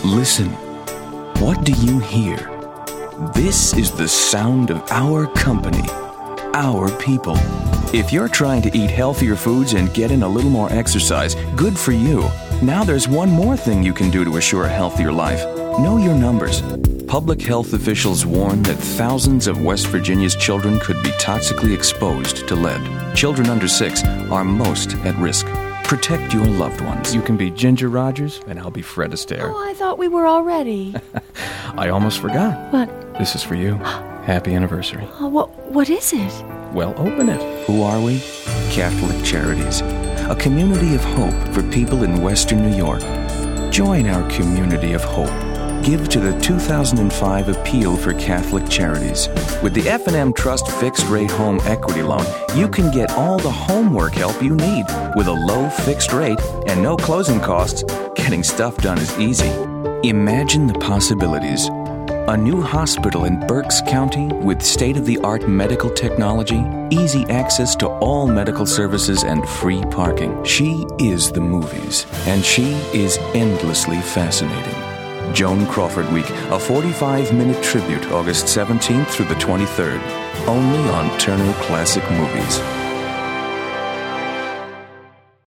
Listen. What do you hear? This is the sound of our company, our people. If you're trying to eat healthier foods and get in a little more exercise, good for you. Now there's one more thing you can do to assure a healthier life. Know your numbers. Public health officials warn that thousands of West Virginia's children could be toxically exposed to lead. Children under 6 are most at risk. Protect your loved ones. You can be Ginger Rogers, and I'll be Fred Astaire. Oh, I thought we were already. I almost forgot. What? This is for you. Happy anniversary. Oh, what is it? Well, open it. Who are we? Catholic Charities. A community of hope for people in Western New York. Join our community of hope. Give to the 2005 Appeal for Catholic Charities. With the F&M Trust fixed-rate home equity loan, you can get all the homework help you need. With a low fixed rate and no closing costs, getting stuff done is easy. Imagine the possibilities. A new hospital in Berks County with state-of-the-art medical technology, easy access to all medical services, and free parking. She is the movies, and she is endlessly fascinating. Joan Crawford Week, a 45-minute tribute, August 17th through the 23rd. Only on Turner Classic Movies.